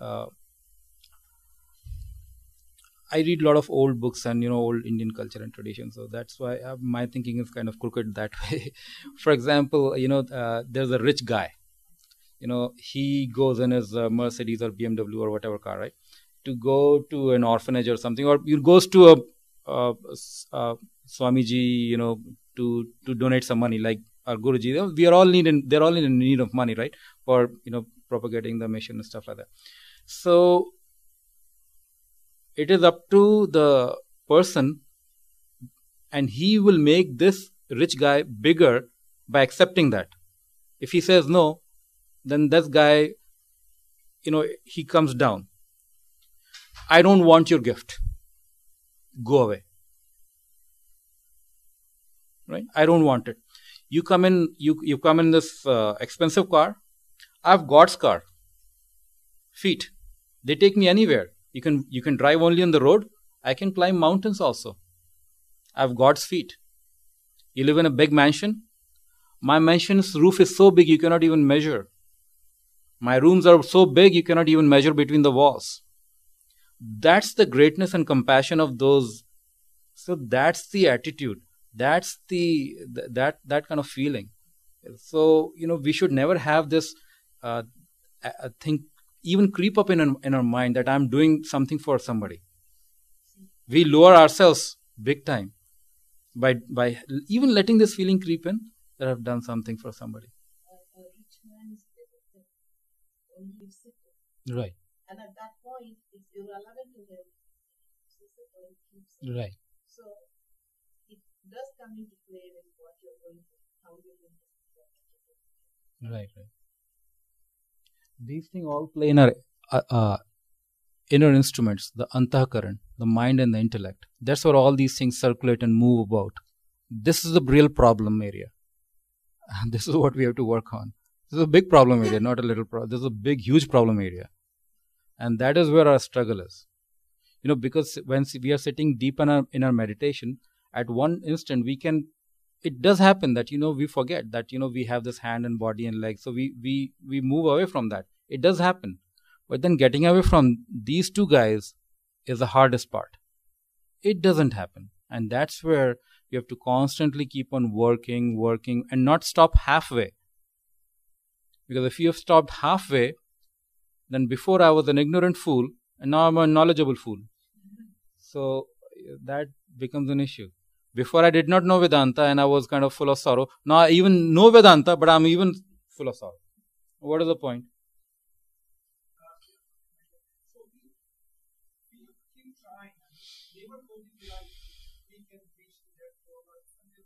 I read a lot of old books and, old Indian culture and tradition. So that's why my thinking is kind of crooked that way. For example, there's a rich guy. He goes in his Mercedes or BMW or whatever car, right, to go to an orphanage or something, or he goes to a Swamiji, to donate some money, like our Guruji. They're all in need of money, right, for, propagating the mission and stuff like that. So it is up to the person, and he will make this rich guy bigger by accepting that. If he says no, then this guy, he comes down. I don't want your gift. Go away. Right? I don't want it. You come in this expensive car. I've God's car. Feet. They take me anywhere. You can drive only on the road. I can climb mountains also. I've God's feet. You live in a big mansion. My mansion's roof is so big you cannot even measure. My rooms are so big you cannot even measure between the walls. That's the greatness and compassion of those. So that's the attitude. That's that kind of feeling. So, we should never have this thing even creep up in our mind that I'm doing something for somebody. We lower ourselves big time by even letting this feeling creep in that I've done something for somebody. A rich man is when he gives it. Right. And at that point, it's irrelevant to him. Right. So it does come into play with what you're going to, how you're going to. Right. These things all play in our inner instruments, the antahkaran, the mind and the intellect. That's where all these things circulate and move about. This is the real problem area. And this is what we have to work on. This is a big problem area, not a little problem. This is a big, huge problem area. And that is where our struggle is. Because when we are sitting deep in our meditation, at one instant it does happen that, we forget that, we have this hand and body and leg. So we move away from that. It does happen. But then getting away from these two guys is the hardest part. It doesn't happen. And that's where you have to constantly keep on working and not stop halfway. Because if you have stopped halfway, then before I was an ignorant fool and now I'm a knowledgeable fool. So that becomes an issue. Before I did not know Vedanta and I was kind of full of sorrow. Now I even know Vedanta, but I'm even full of sorrow. What is the point? So we keep trying. They were going to be like, we can reach to that goal, and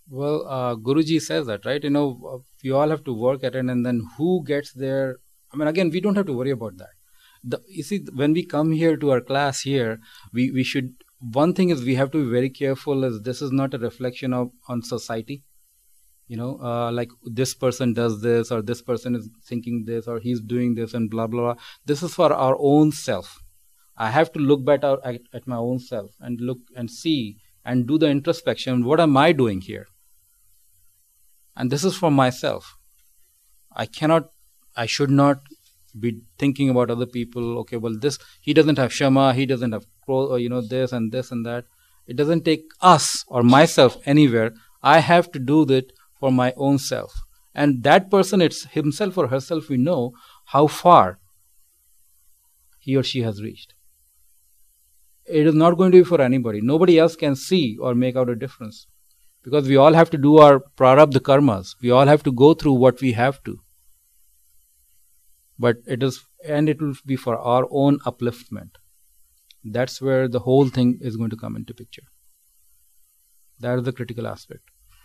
Well, Guruji says that, right? We all have to work at it, and then who gets there? I mean, again, we don't have to worry about that. You see, when we come here to our class here, we should. One thing is we have to be very careful. As this is not a reflection of on society. Like this person does this, or this person is thinking this, or he's doing this, and blah blah blah. This is for our own self. I have to look back at my own self and look and see and do the introspection. What am I doing here? And this is for myself. I should not be thinking about other people. Okay, well, he doesn't have Shama, he doesn't have, this and this and that. It doesn't take us or myself anywhere. I have to do that for my own self. And that person, it's himself or herself, we know how far he or she has reached. It is not going to be for anybody. Nobody else can see or make out a difference. Because we all have to do our prarabdha karmas. We all have to go through what we have to. But it will be for our own upliftment. That's where the whole thing is going to come into picture. That is the critical aspect.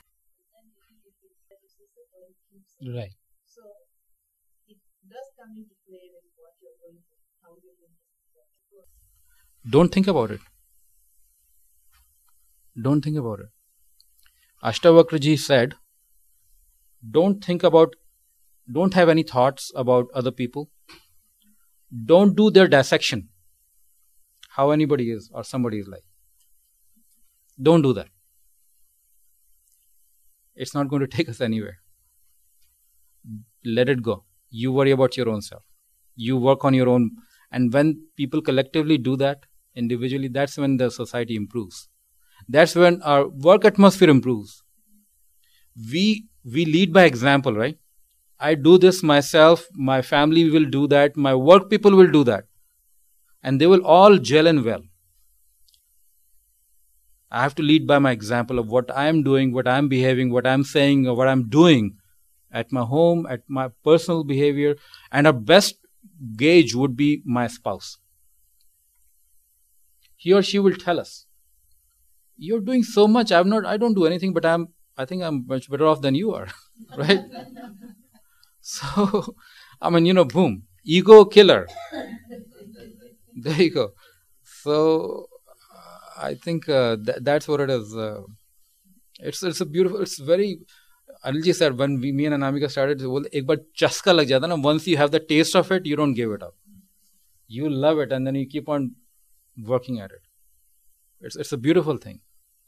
Right. So it does come into play with what you're going to, how you're going to. Don't think about it. Don't think about it. Ashtavakraji said, don't have any thoughts about other people. Don't do their dissection. How anybody is or somebody is like. Don't do that. It's not going to take us anywhere. Let it go. You worry about your own self. You work on your own. And when people collectively do that, individually, that's when the society improves. That's when our work atmosphere improves. We lead by example, right? I do this myself, my family will do that, my work people will do that. And they will all gel in well. I have to lead by my example of what I am doing, what I am behaving, what I am saying, or what I am doing at my home, at my personal behavior. And our best gauge would be my spouse. He or she will tell us, you're doing so much, I don't do anything, but I think I'm much better off than you are, right? So, boom, ego killer. There you go. So, I think that's what it is. It's a beautiful, it's very, Anilji said, when me and Anamika started, ek baar chaska lag jata na, once you have the taste of it, you don't give it up. You love it and then you keep on working at it. It's a beautiful thing.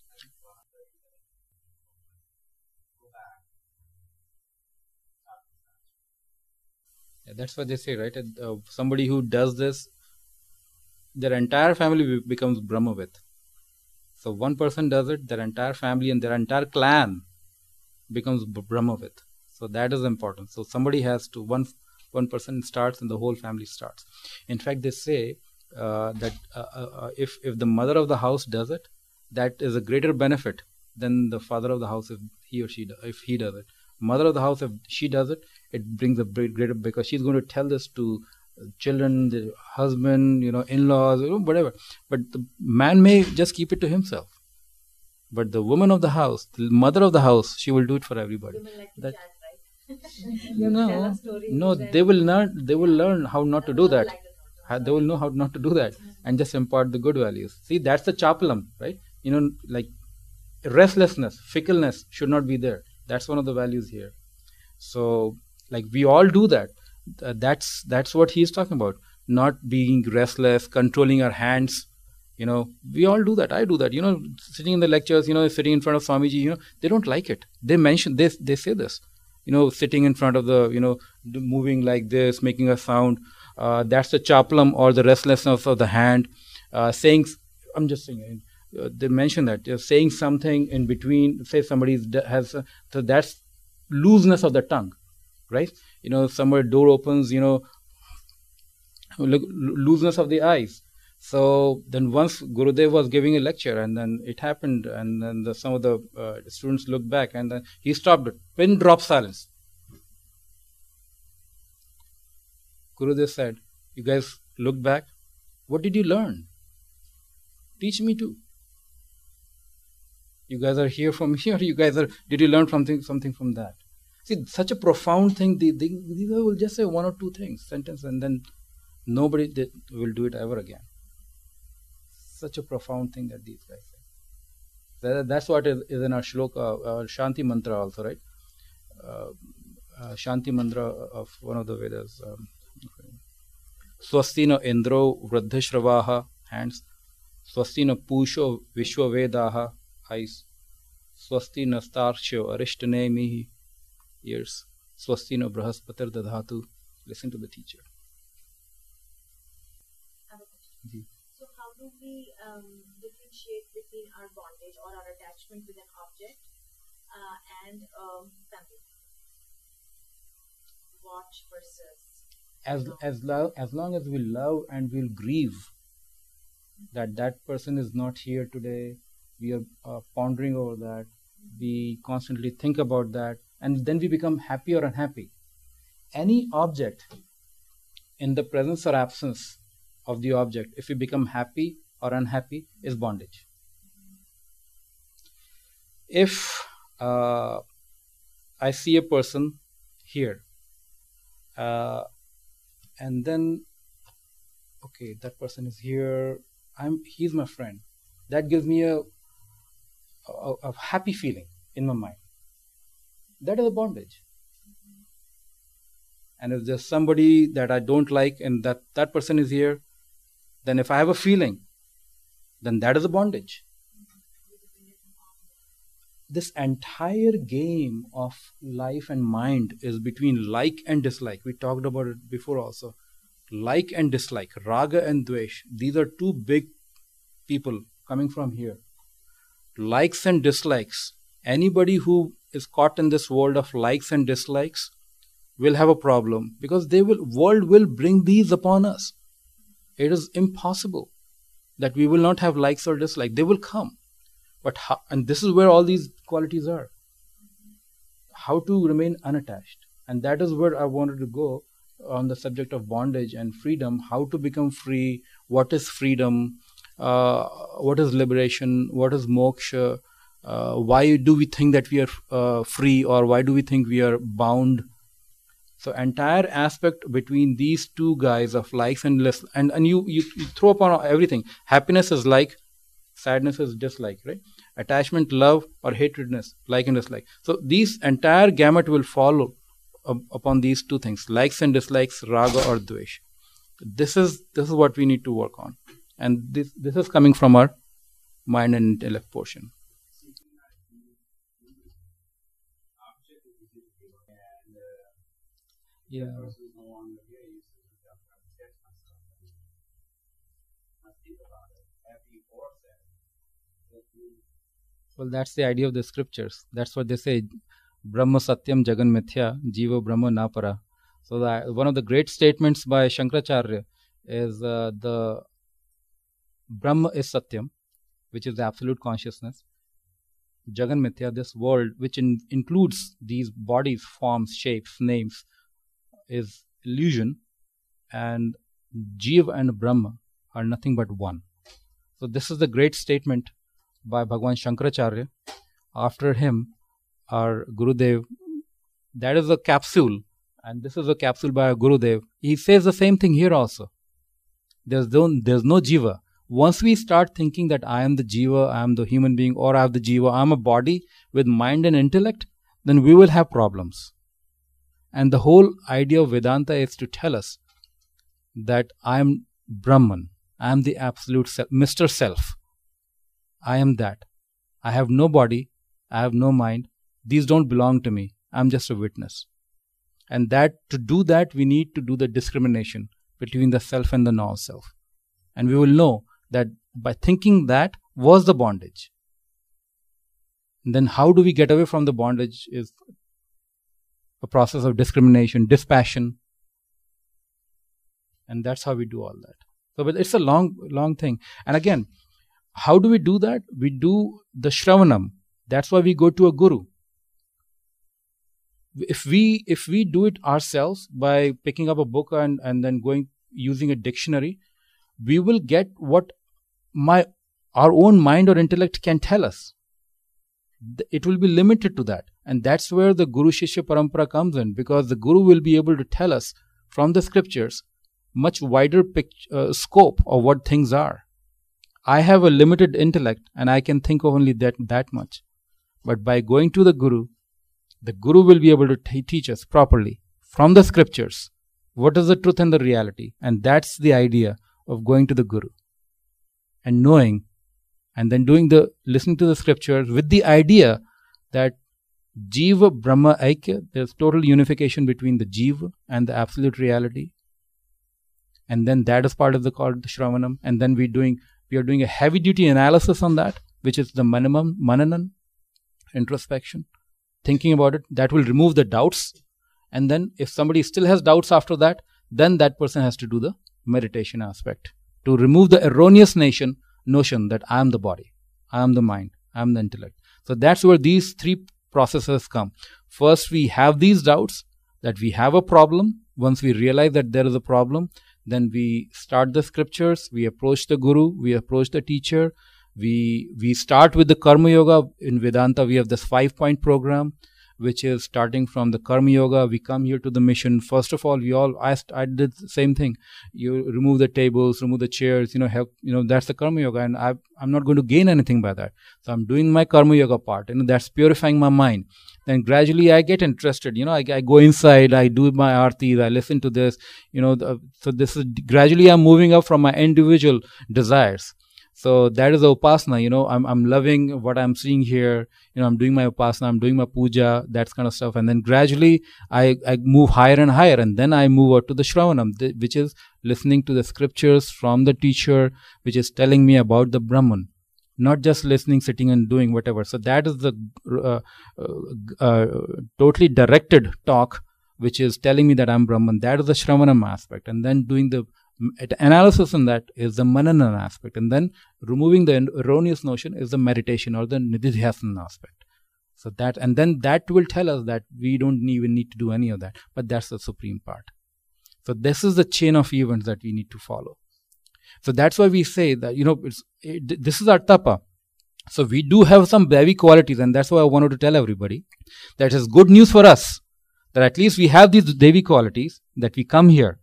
Yeah, that's what they say, right? Somebody who does this, their entire family becomes Brahmavit. So one person does it, their entire family and their entire clan becomes Brahmavit. So that is important. So somebody has to, one person starts and the whole family starts. In fact, they say that if the mother of the house does it, that is a greater benefit than the father of the house if he does it. Mother of the house, if she does it, it brings a greater, because she's going to tell this to children, the husband, in-laws, whatever. But the man may just keep it to himself. But the woman of the house, the mother of the house, she will do it for everybody. Women like to chat, right? No, they will learn how not to do that. They will know how not to do that and just impart the good values. See, that's the chapalam, right? Like restlessness, fickleness should not be there. That's one of the values here. So, like, we all do that. That's what he's talking about. Not being restless, controlling our hands. We all do that. I do that. Sitting in the lectures, sitting in front of Swamiji, they don't like it. They say this. Sitting in front of the, moving like this, making a sound. That's the chapalam or the restlessness of the hand. Saying, I'm just saying, they mention that saying something in between, say somebody has, so that's looseness of the tongue, right? Somewhere door opens, looseness of the eyes. So then once Gurudev was giving a lecture and then it happened and then some of the students looked back and then he stopped it. Pin drop silence. Gurudev said, you guys look back. What did you learn? Teach me too. You guys are here from here. Did you learn something from that? See, such a profound thing. These guys will just say one or two things, sentence, and then nobody will do it ever again. Such a profound thing that these guys say. That's what is in our shloka, Shanti mantra also, right? Shanti mantra of one of the Vedas. Swastina Indro Vradhashravaha, hands. Swastina Pusho Vishwavedaha, eyes. Swastina Starsho Arishtanemihi, ears. Swastina Brahaspatir Dadhatu, listen to the teacher. I have a question. So how do we differentiate between our bondage or our attachment with an object and family? Watch versus As long as we love and we'll grieve that person is not here today, we are pondering over that, we constantly think about that, and then we become happy or unhappy. Any object, in the presence or absence of the object, if we become happy or unhappy, is bondage. If I see a person here, and then, okay, that person is here, he's my friend, that gives me a happy feeling in my mind. That is a bondage. And if there's somebody that I don't like and that person is here, then if I have a feeling, then that is a bondage. This entire game of life and mind is between like and dislike. We talked about it before also. Like and dislike, raga and dvesh. These are two big people coming from here. Likes and dislikes. Anybody who is caught in this world of likes and dislikes will have a problem, because world will bring these upon us. It is impossible that we will not have likes or dislikes. They will come. But how, and this is where all these qualities are. How to remain unattached. And that is where I wanted to go on the subject of bondage and freedom. How to become free. What is freedom? What is liberation? What is moksha? Why do we think that we are free, or why do we think we are bound? So entire aspect between these two guys of likes and dislikes, and you throw upon everything. Happiness is like, sadness is dislike, right? Attachment, love, or hatredness, like and dislike. So these entire gamut will follow upon these two things, likes and dislikes, raga or dvesh. This is what we need to work on, and this is coming from our mind and intellect portion. Yeah. Well, that's the idea of the scriptures. That's what they say. Brahma Satyam Jagan Mithya, Jiva Brahma Napara. So one of the great statements by Shankaracharya is the Brahma is Satyam, which is the absolute consciousness. Jagan Mithya, this world, which includes these bodies, forms, shapes, names, is illusion. And Jiva and Brahma are nothing but one. So this is the great statement by Bhagwan Shankaracharya. After him, our Gurudev, that is a capsule, and this is a capsule by our Gurudev. He says the same thing here also. There's no Jiva. Once we start thinking that I am the Jiva, I am the human being, or I have the Jiva, I am a body with mind and intellect, then we will have problems. And the whole idea of Vedanta is to tell us that I am Brahman, I am the absolute self, Mr. Self. I am that. I have no body, I have no mind. These don't belong to me. I'm just a witness. And that to do that, we need to do the discrimination between the self and the non-self. And we will know that by thinking that was the bondage. And then how do we get away from the bondage is a process of discrimination, dispassion. And that's how we do all that. So but it's a long thing. And again, how do we do that? We do the Shravanam. That's why we go to a guru. If we do it ourselves by picking up a book and then using a dictionary, we will get what our own mind or intellect can tell us. it will be limited to that. And that's where the Guru Shishya Parampara comes in, because the Guru will be able to tell us from the scriptures much wider scope of what things are. I have a limited intellect and I can think of only that much. But by going to the Guru will be able to teach us properly from the scriptures what is the truth and the reality. And that's the idea of going to the Guru and knowing, and then listening to the scriptures with the idea that Jiva Brahma Aikya, there's total unification between the Jiva and the absolute reality. And then that is part of the called Shravanam. And then we are doing a heavy duty analysis on that, which is the Mananan, introspection, thinking about it. That will remove the doubts. And then if somebody still has doubts after that, then that person has to do the meditation aspect to remove the erroneous notion that I am the body, I am the mind, I am the intellect. So that's where these three processes come. First, we have these doubts that we have a problem. Once we realize that there is a problem, then we start the scriptures, we approach the Guru, we approach the teacher, we start with the Karma Yoga. In Vedanta, we have this 5-point program, which is starting from the Karma Yoga. We come here to the mission. First of all, I did the same thing. You remove the tables, remove the chairs, help, that's the Karma Yoga. And I'm not going to gain anything by that. So I'm doing my Karma Yoga part, that's purifying my mind. Then gradually I get interested, I go inside, I do my artis, I listen to this, so this is gradually I'm moving up from my individual desires. So that is the upasana, I'm loving what I'm seeing here, I'm doing my upasana, I'm doing my puja, that kind of stuff. And then gradually I move higher and higher, and then I move out to the Shravanam, which is listening to the scriptures from the teacher, which is telling me about the Brahman. Not just listening, sitting and doing whatever. So that is the totally directed talk, which is telling me that I'm Brahman. That is the Shravanam aspect. And then doing the analysis on that is the Mananan aspect. And then removing the erroneous notion is the meditation or the Nididhyasana aspect. So that will tell us that we don't even need to do any of that. But that's the supreme part. So this is the chain of events that we need to follow. So that's why we say that, this is our tapa. So we do have some Devi qualities, and that's why I wanted to tell everybody that is good news for us, that at least we have these Devi qualities, that we come here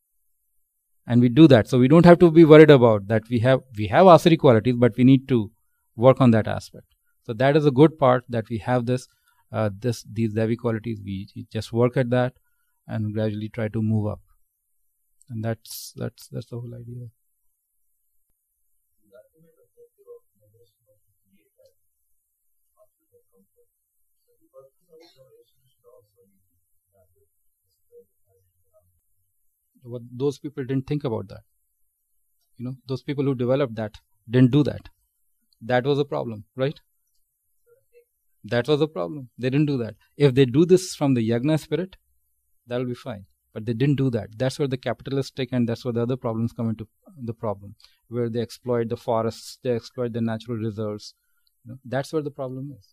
and we do that. So we don't have to be worried about that. We have Asari qualities, but we need to work on that aspect. So that is a good part, that we have these Devi qualities. We just work at that and gradually try to move up. And that's the whole idea. But those people didn't think about that. Those people who developed that didn't do that. That was a problem, right? That was a problem. They didn't do that. If they do this from the Yagna spirit, that'll be fine. But they didn't do that. That's where the capitalistic, and that's where the other problems come into the problem, where they exploit the forests, they exploit the natural reserves. That's where the problem is.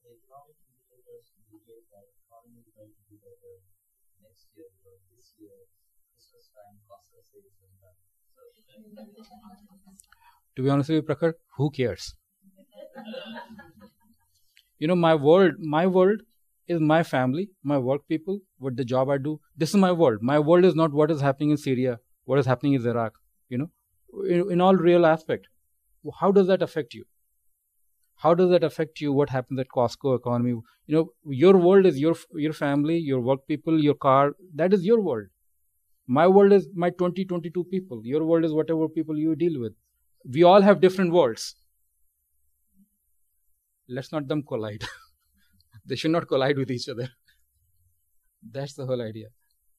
To be honest with you, Prakhar, who cares? My world is my family, my work people, what the job I do. This is my world. My world is not what is happening in Syria, what is happening in Iraq, in all real aspect. How does that affect you? How does that affect you? What happens at Costco economy? Your world is your family, your work people, your car. That is your world. My world is my 22 people. Your world is whatever people you deal with. We all have different worlds. Let's not them collide. They should not collide with each other. That's the whole idea.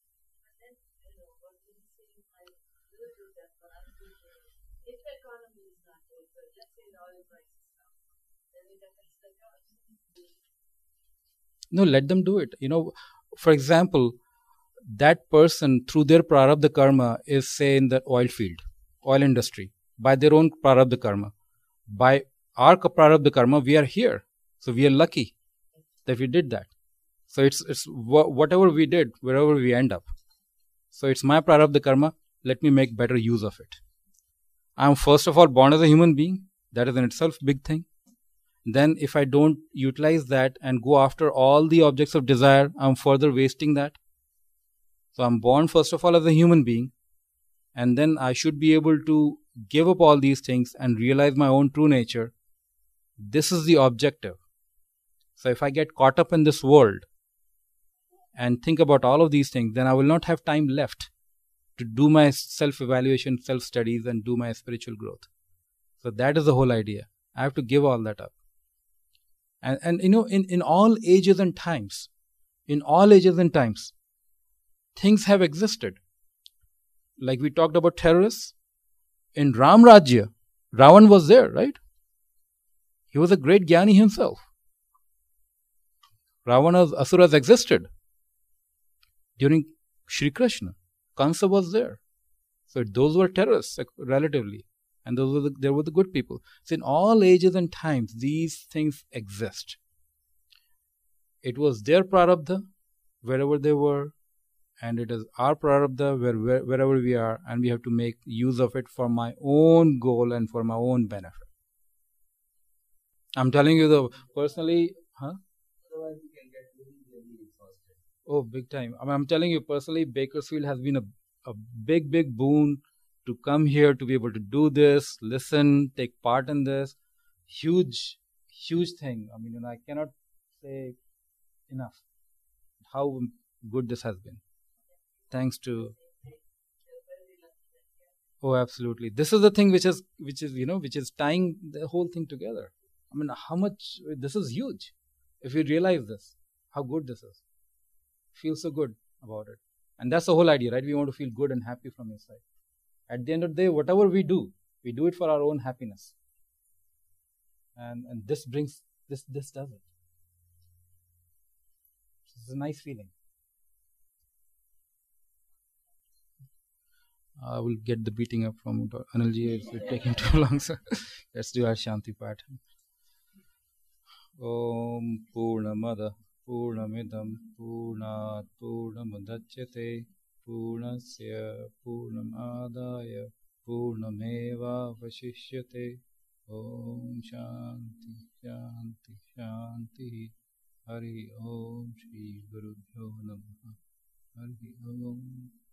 If the economy is not good, but let's say the oil prices come, then it affects the economy. No, let them do it. For example, that person through their prarabdha karma is, say, in the oil field, oil industry, by their own prarabdha karma. By our prarabdha karma, we are here. So we are lucky that we did that. So it's whatever we did, wherever we end up. So it's my prarabdha karma. Let me make better use of it. I am first of all born as a human being. That is in itself a big thing. then if I don't utilize that and go after all the objects of desire, I'm further wasting that. So I'm born first of all as a human being, and then I should be able to give up all these things and realize my own true nature. This is the objective. So if I get caught up in this world and think about all of these things, then I will not have time left to do my self-evaluation, self-studies, and do my spiritual growth. So that is the whole idea. I have to give all that up. And you know, in all ages and times, things have existed. Like we talked about terrorists. In Ram Rajya, Ravan was there, right? He was a great Jnani himself. Ravana's asuras existed. During Shri Krishna, Kansa was there. So those were terrorists, relatively. And there were the good people. So in all ages and times, these things exist. It was their prarabdha, wherever they were, and it is our prarabdha wherever we are, and we have to make use of it for my own goal and for my own benefit. I'm telling you, personally, Otherwise, you can get really exhausted. oh, big time. I'm telling you, personally, Bakersfield has been a big, big boon to come here, to be able to do this, listen, take part in this. Huge, huge thing. I mean, I cannot say enough how good this has been. Thanks to... Oh, absolutely. This is the thing which is tying the whole thing together. I mean, how much... This is huge. If you realize this, how good this is. Feel so good about it. And that's the whole idea, right? We want to feel good and happy from inside. At the end of the day, whatever we do it for our own happiness. And this brings, this does it. It's a nice feeling. I will get the beating up from Anilji. It's taking too long, so let's do our Shanti part. Om Purnamada Purnamidam Purnat Purnamadachyate Purnasya Purnamadaya Purnameva Vashishyate. Om Shanti Shanti Shanti. Hari Om Shri Gurubhyo Namaha. Hari Om.